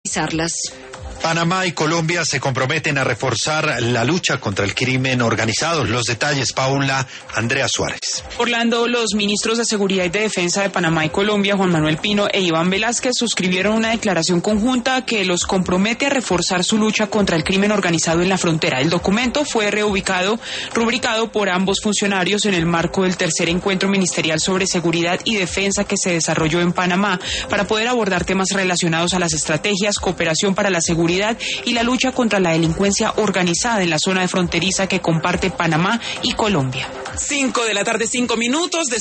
Panamá y Colombia se comprometen a reforzar la lucha contra el crimen organizado. Los detalles, Paula Andrea Suárez. Orlando, los ministros de Seguridad y de Defensa de Panamá y Colombia, Juan Manuel Pino e Iván Velázquez, suscribieron una declaración conjunta que los compromete a reforzar su lucha contra el crimen organizado en la frontera. El documento fue rubricado por ambos funcionarios en el marco del tercer encuentro ministerial sobre seguridad y defensa que se desarrolló en Panamá para poder abordar temas relacionados a las estrategias, cooperación para la seguridad y la lucha contra la delincuencia organizada en la zona de fronteriza que comparte Panamá y Colombia. 5 de la tarde, 5 minutos.